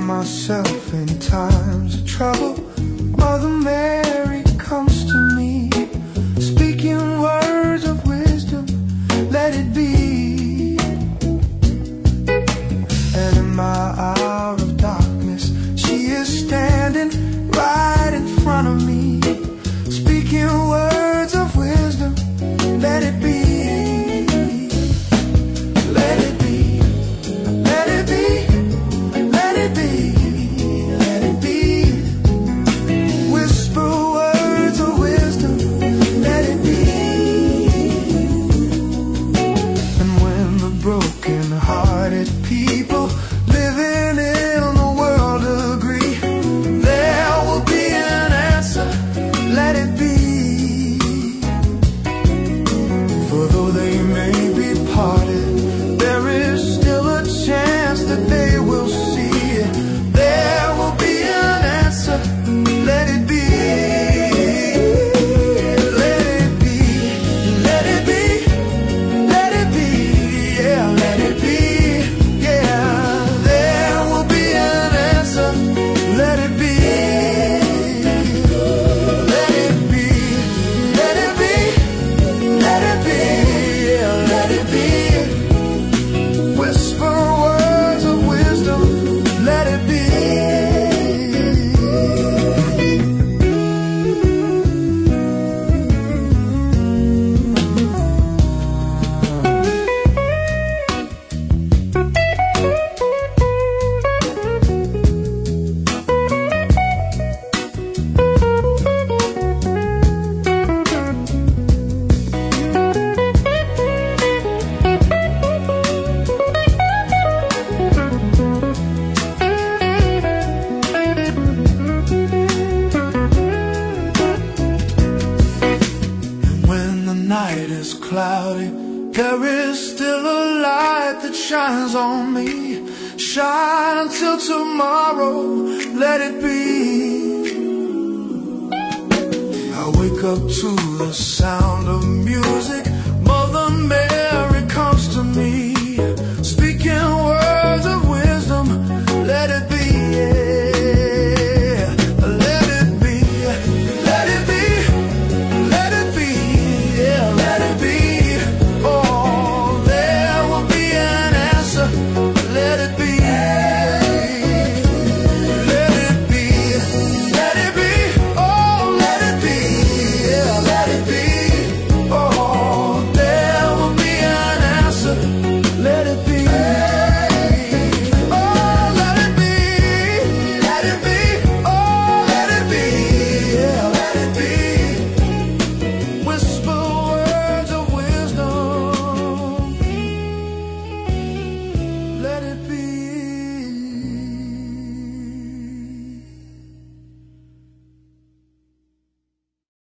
myself in times of trouble, Mother Mary comes to me, speaking words of wisdom, let it be. And in my hour of darkness, she is standing right in front of me, speaking words of wisdom, let it be. Let it be, let it be, let it be, let it be. Whisper words of wisdom, let it be. And when the broken-hearted people living in the world agree, there will be an answer, let it be. For though they may be parted, there is still a chance that they will see. There will be an answer, let it be. Let it be, let it be, let it be, yeah, let it be, yeah. There will be an answer, let it be. Let it be, let it be, let it be, yeah, let it be. Whisper words of wisdom, let it be. When the night is cloudy, there is still a light that shines on me. Shine until tomorrow, let it be. I wake up to the sound of music